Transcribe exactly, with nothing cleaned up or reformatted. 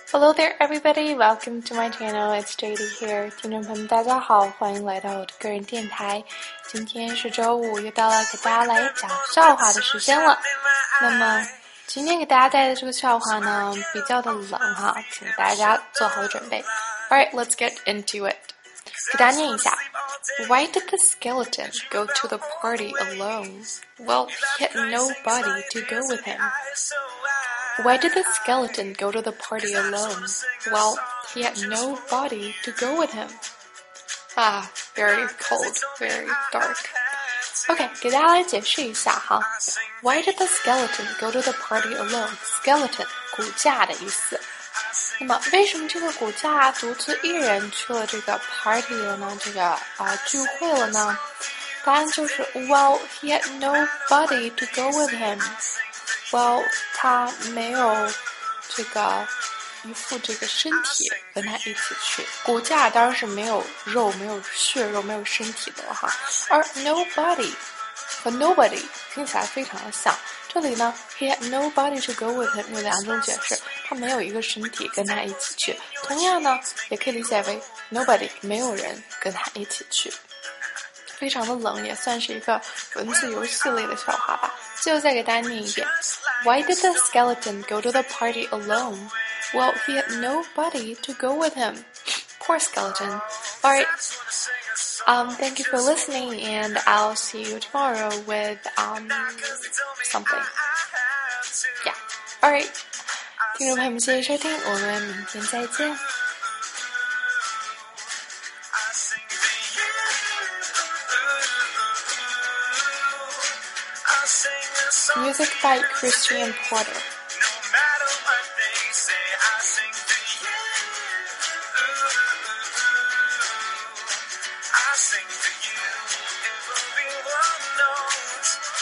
Hello there, everybody. Welcome to my channel. It's J D here. 听众朋友们，大家好，欢迎来到我的个人电台。今天是周五，又到了给大家来讲笑话的时间了。那么，今天给大家带的这个笑话呢，比较的冷哈，请大家做好准备。Alright, let's get into it. 给大家念一下。Why did the skeleton go to the party alone? Well, he had nobody to go with him.Why did the skeleton go to the party alone? Well, he had nobody to go with him. Ah, very cold, very dark. OK, 给大家来解释一下哈。Why did the skeleton go to the party alone? Skeleton, 骨架的意思。那么，为什么这个骨架独自一人去了这个 party 了呢？这个啊、呃、聚会了呢？答案就是 Well, he had nobody to go with him.Well, 他没有这个一副这个身体跟他一起去，骨架当然是没有肉、没有血肉、没有身体的哈。而 nobody 和 nobody 听起来非常的像，这里呢 he had nobody to go with him 有两种解释，他没有一个身体跟他一起去。同样呢，也可以理解为 nobody 没有人跟他一起去。非常的冷，也算是一个文字游戏类的笑话吧。最后再给大家念一遍 Why did the skeleton go to the party alone? Well, he had nobody to go with him. Poor skeleton. Alright, um, thank you for listening and I'll see you tomorrow with um something. Yeah, alright. 听众朋友们，谢谢收听，我们明天再见。Music by Christian Porter. I sing to you, everyone knows.